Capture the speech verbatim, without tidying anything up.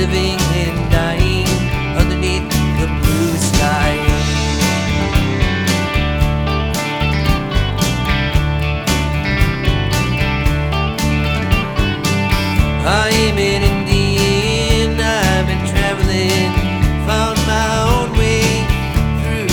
living and dying underneath the blue sky. I